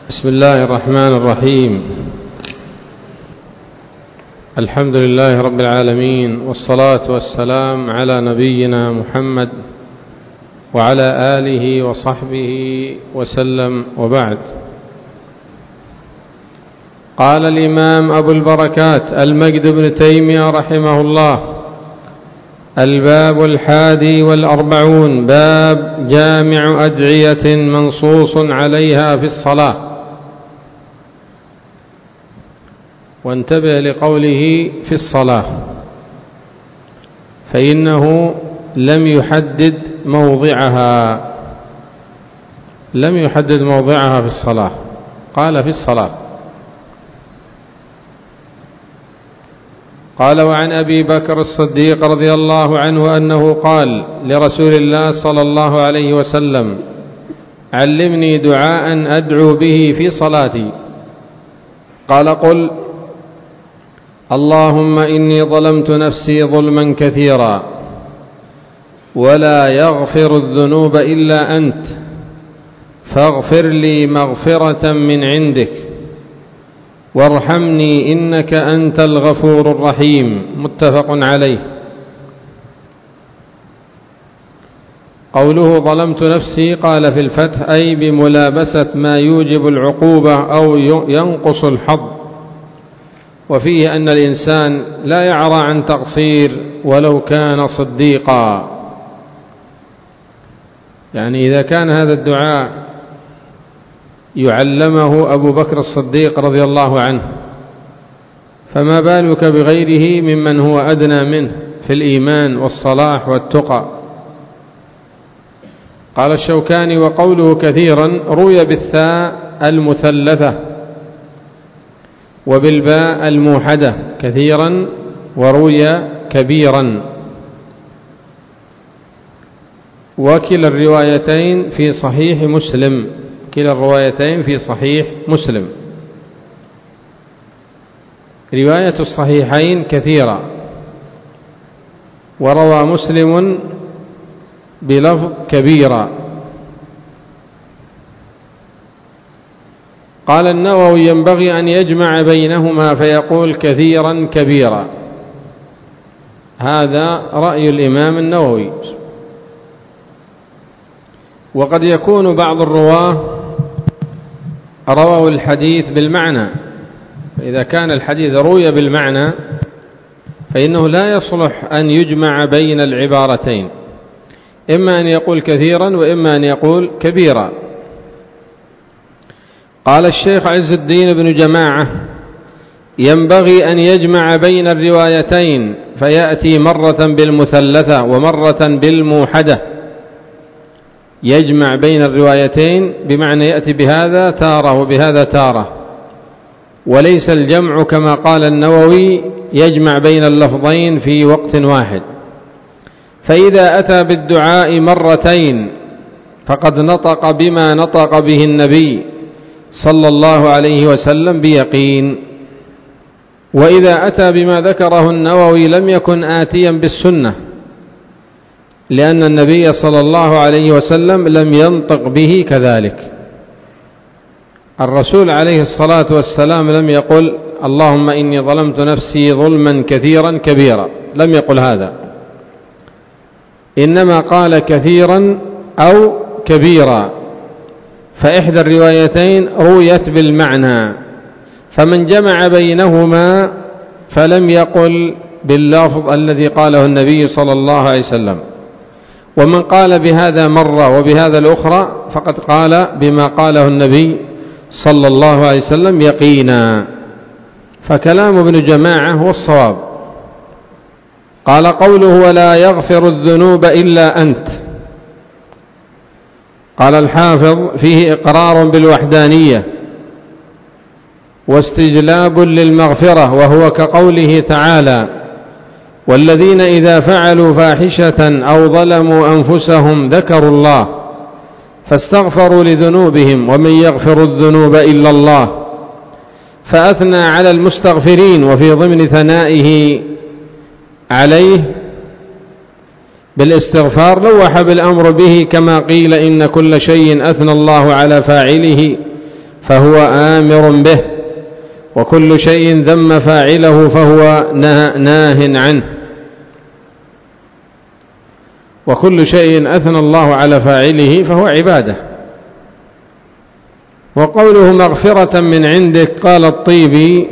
بسم الله الرحمن الرحيم. الحمد لله رب العالمين، والصلاة والسلام على نبينا محمد وعلى آله وصحبه وسلم، وبعد. قال الإمام أبو البركات المجد بن تيمية رحمه الله: الباب 41، باب جامع أدعية منصوص عليها في الصلاة. وانتبه لقوله في الصلاة، فإنه لم يحدد موضعها في الصلاة، قال في الصلاة. قال: وعن أبي بكر الصديق رضي الله عنه أنه قال لرسول الله صلى الله عليه وسلم: علمني دعاء أدعو به في صلاتي. قال: قل: اللهم إني ظلمت نفسي ظلما كثيرا ولا يغفر الذنوب إلا أنت، فاغفر لي مغفرة من عندك وارحمني إنك أنت الغفور الرحيم. متفق عليه. قوله ظلمت نفسي قال في الفتح أي بملابسة ما يوجب العقوبة أو ينقص الحظ، وفيه أن الإنسان لا يعرى عن تقصير ولو كان صديقا. يعني إذا كان هذا الدعاء يعلمه أبو بكر الصديق رضي الله عنه، فما بالك بغيره ممن هو أدنى منه في الإيمان والصلاح والتقى. قال الشوكاني: وقوله كثيرا روي بالثاء المثلثة وبالباء الموحدة كثيرا، وروي كبيرا، وكلا الروايتين في صحيح مسلم. رواية الصحيحين كثيرة، وروى مسلم بلفظ كبيرا. قال النووي: ينبغي أن يجمع بينهما فيقول كثيرا كبيرا. هذا رأي الإمام النووي. وقد يكون بعض الرواه رووا الحديث بالمعنى، فإذا كان الحديث روي بالمعنى فإنه لا يصلح أن يجمع بين العبارتين، إما أن يقول كثيرا وإما أن يقول كبيرا. قال الشيخ عز الدين بن جماعة: ينبغي أن يجمع بين الروايتين فيأتي مرة بالمثلثة ومرة بالموحدة. يجمع بين الروايتين بمعنى يأتي بهذا تارة وبهذا تارة، وليس الجمع كما قال النووي يجمع بين اللفظين في وقت واحد. فإذا أتى بالدعاء مرتين فقد نطق بما نطق به النبي صلى الله عليه وسلم بيقين، وإذا أتى بما ذكره النووي لم يكن آتيا بالسنة، لأن النبي صلى الله عليه وسلم لم ينطق به كذلك. الرسول عليه الصلاة والسلام لم يقل اللهم إني ظلمت نفسي ظلما كثيرا كبيرا، لم يقل هذا، إنما قال كثيرا أو كبيرا، فإحدى الروايتين رويت بالمعنى، فمن جمع بينهما فلم يقل باللفظ الذي قاله النبي صلى الله عليه وسلم، ومن قال بهذا مرة وبهذا الأخرى فقد قال بما قاله النبي صلى الله عليه وسلم يقينا. فكلام ابن جماعة هو الصواب. قال: قوله ولا يغفر الذنوب إلا أنت. قال الحافظ: فيه إقرار بالوحدانية واستجلاب للمغفرة، وهو كقوله تعالى: والذين إذا فعلوا فاحشة أو ظلموا أنفسهم ذكروا الله فاستغفروا لذنوبهم ومن يغفر الذنوب إلا الله. فأثنى على المستغفرين، وفي ضمن ثنائه عليه بالاستغفار لوح بالأمر به، كما قيل إن كل شيء أثنى الله على فاعله فهو آمر به، وكل شيء ذم فاعله فهو ناه عنه، وكل شيء أثنى الله على فاعله فهو عبادة. وقوله مغفرة من عندك، قال الطيبي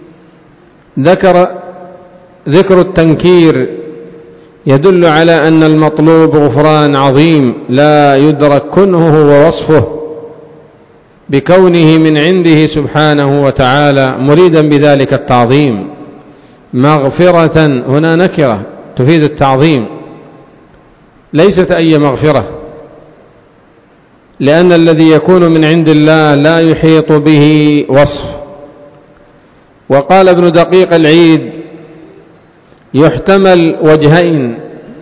ذكر التنكير يدل على أن المطلوب غفران عظيم لا يدرك كنهه ووصفه بكونه من عنده سبحانه وتعالى، مريدا بذلك التعظيم. مغفرة هنا نكرة تفيد التعظيم، ليست أي مغفرة، لأن الذي يكون من عند الله لا يحيط به وصف. وقال ابن دقيق العيد يحتمل وجهين،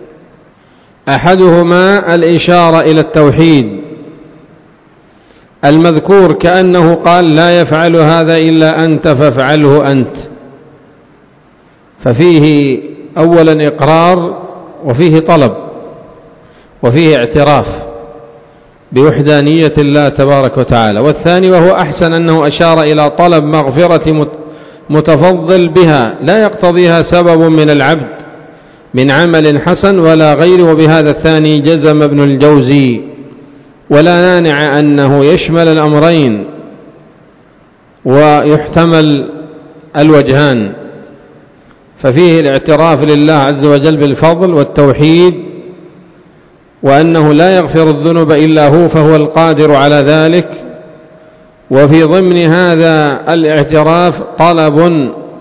أحدهما الإشارة إلى التوحيد المذكور، كأنه قال لا يفعل هذا إلا أنت فافعله أنت، ففيه أولا إقرار وفيه طلب وفيه اعتراف بوحدانية الله تبارك وتعالى. والثاني وهو أحسن أنه أشار إلى طلب مغفرة متفضل بها لا يقتضيها سبب من العبد من عمل حسن ولا غير. وبهذا الثاني جزم ابن الجوزي، ولا مانع أنه يشمل الأمرين ويحتمل الوجهان، ففيه الاعتراف لله عز وجل بالفضل والتوحيد، وأنه لا يغفر الذنوب إلا هو فهو القادر على ذلك. وفي ضمن هذا الاعتراف طلب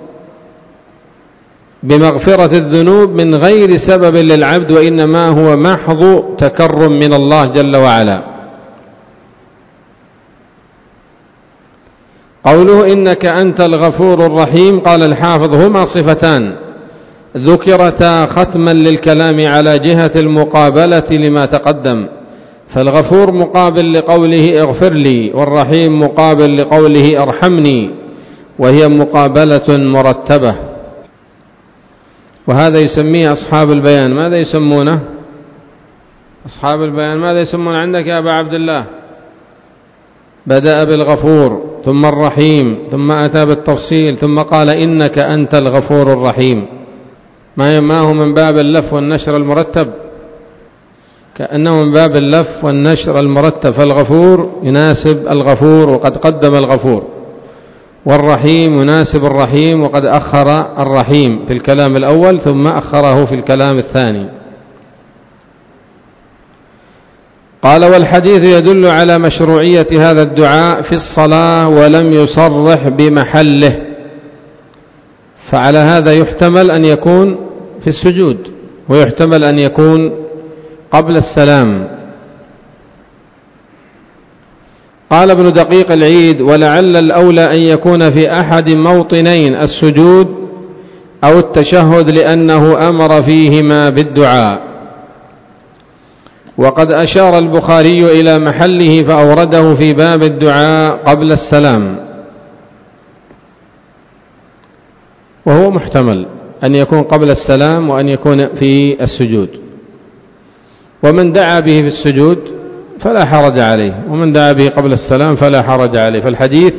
بمغفرة الذنوب من غير سبب للعبد، وإنما هو محض تكرم من الله جل وعلا. قوله إنك أنت الغفور الرحيم، قال الحافظ هما صفتان ذكرتا ختما للكلام على جهة المقابلة لما تقدم، فالغفور مقابل لقوله اغفر لي، والرحيم مقابل لقوله ارحمني، وهي مقابلة مرتبة. وهذا يسميه أصحاب البيان. ماذا يسمونه أصحاب البيان؟ ماذا يسمون عندك يا أبا عبد الله؟ بدأ بالغفور ثم الرحيم ثم أتى بالتفصيل ثم قال إنك أنت الغفور الرحيم. ما هو من باب اللف والنشر المرتب؟ كأنه من باب اللف والنشر المرتب، فالغفور يناسب الغفور وقد قدم الغفور، والرحيم يناسب الرحيم وقد أخر الرحيم في الكلام الأول ثم أخره في الكلام الثاني. قال والحديث يدل على مشروعية هذا الدعاء في الصلاة ولم يصرح بمحله، فعلى هذا يحتمل أن يكون في السجود، ويحتمل أن يكون قبل السلام. قال ابن دقيق العيد ولعل الأولى أن يكون في أحد موطنين السجود أو التشهد، لأنه أمر فيهما بالدعاء. وقد أشار البخاري إلى محله فأورده في باب الدعاء قبل السلام، وهو محتمل أن يكون قبل السلام وأن يكون في السجود. ومن دعا به في السجود فلا حرج عليه، ومن دعا به قبل السلام فلا حرج عليه. فالحديث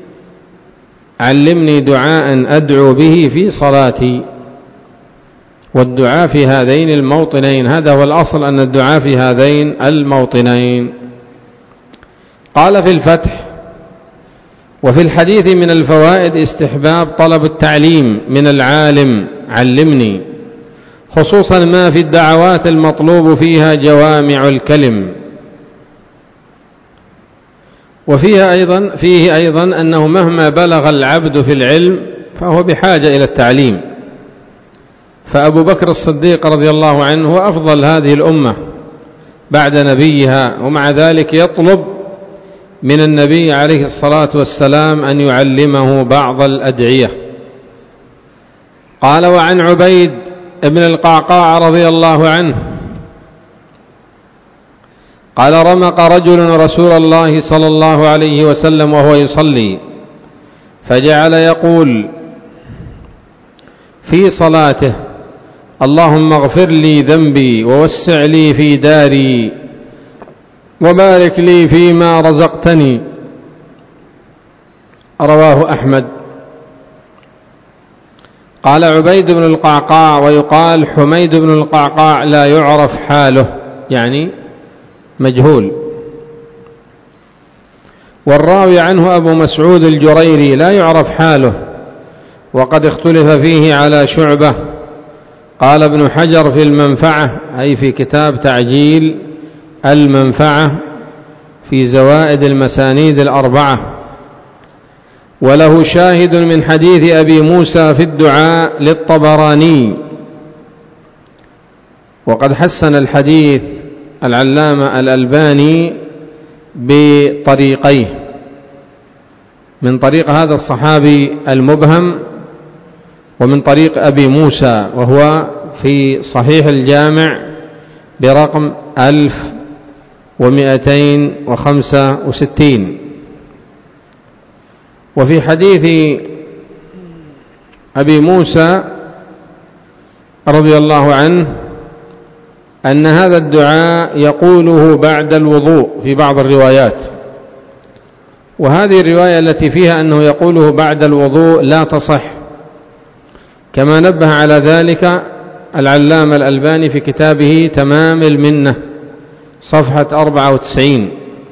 علمني دعاء أدعو به في صلاتي، والدعاء في هذين الموطنين، هذا هو الأصل أن الدعاء في هذين الموطنين. قال في الفتح وفي الحديث من الفوائد استحباب طلب التعليم من العالم علمني، خصوصا ما في الدعوات المطلوب فيها جوامع الكلم. فيه أيضا أنه مهما بلغ العبد في العلم فهو بحاجة إلى التعليم، فأبو بكر الصديق رضي الله عنه هو أفضل هذه الأمة بعد نبيها، ومع ذلك يطلب من النبي عليه الصلاة والسلام أن يعلمه بعض الأدعية. قال وعن عبيد ابن القعقاع رضي الله عنه قال رمق رجل رسول الله صلى الله عليه وسلم وهو يصلي، فجعل يقول في صلاته اللهم اغفر لي ذنبي ووسع لي في داري وبارك لي فيما رزقتني. رواه أحمد. قال عبيد بن القعقاع ويقال حميد بن القعقاع لا يعرف حاله، يعني مجهول. والراوي عنه أبو مسعود الجريري لا يعرف حاله، وقد اختلف فيه على شعبة. قال ابن حجر في المنفعة، أي في كتاب تعجيل المنفعة في زوائد المسانيد الأربعة: وله شاهد من حديث أبي موسى في الدعاء للطبراني. وقد حسن الحديث العلامة الألباني بطريقيه: من طريق هذا الصحابي المبهم، ومن طريق أبي موسى، وهو في صحيح الجامع برقم 1265. وفي حديث أبي موسى رضي الله عنه أن هذا الدعاء يقوله بعد الوضوء في بعض الروايات، وهذه الرواية التي فيها أنه يقوله بعد الوضوء لا تصح، كما نبه على ذلك العلامة الألباني في كتابه تمام المنة صفحة 94.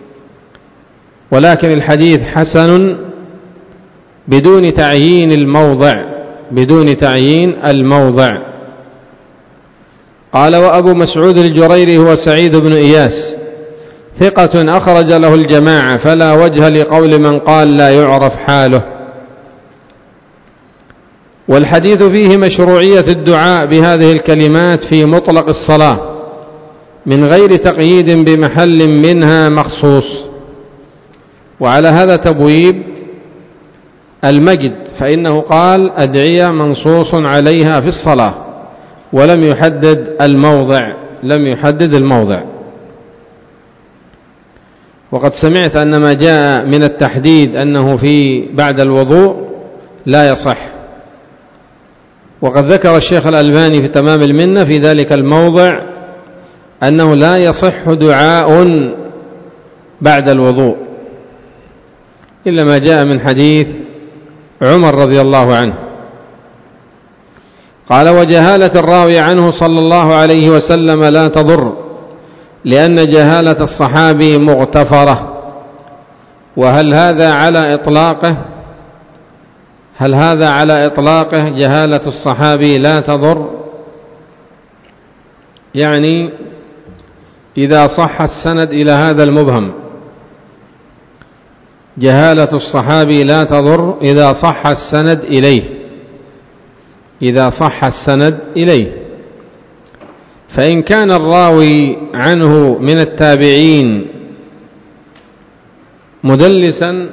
ولكن الحديث حسن بدون تعيين الموضع. قال وأبو مسعود الجريري هو سعيد بن إياس ثقة أخرج له الجماعة، فلا وجه لقول من قال لا يعرف حاله. والحديث فيه مشروعية الدعاء بهذه الكلمات في مطلق الصلاة من غير تقييد بمحل منها مخصوص. وعلى هذا تبويب المجد، فإنه قال أدعية منصوص عليها في الصلاة، ولم يحدد الموضع. وقد سمعت أن ما جاء من التحديد أنه في بعد الوضوء لا يصح، وقد ذكر الشيخ الألباني في تمام المنة في ذلك الموضع أنه لا يصح دعاء بعد الوضوء إلا ما جاء من حديث عمر رضي الله عنه. قال وجهالة الراوي عنه صلى الله عليه وسلم لا تضر، لأن جهالة الصحابي مغتفرة. وهل هذا على إطلاقه جهالة الصحابي لا تضر؟ يعني إذا صح السند إلى هذا المبهم، جهالة الصحابي لا تضر إذا صح السند إليه. فإن كان الراوي عنه من التابعين مدلسا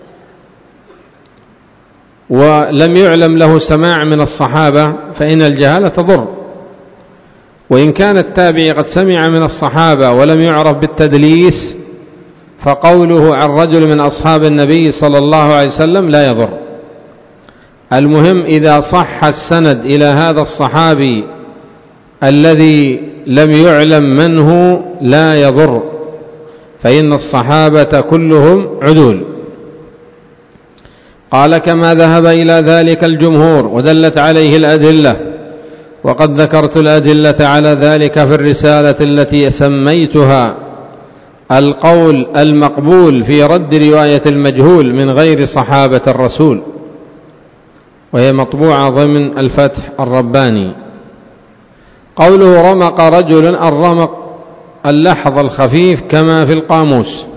ولم يعلم له سماع من الصحابة فإن الجهالة تضر. وإن كان التابعي قد سمع من الصحابة ولم يعرف بالتدليس فقوله عن رجل من أصحاب النبي صلى الله عليه وسلم لا يضر. المهم إذا صح السند إلى هذا الصحابي الذي لم يعلم من هو لا يضر، فإن الصحابة كلهم عدول. قال كما ذهب إلى ذلك الجمهور ودلت عليه الأدلة، وقد ذكرت الأدلة على ذلك في الرسالة التي سميتها القول المقبول في رد رواية المجهول من غير صحابة الرسول، وهي مطبوعة ضمن الفتح الرباني. قوله رمق رجل، الرمق اللحظ الخفيف كما في القاموس،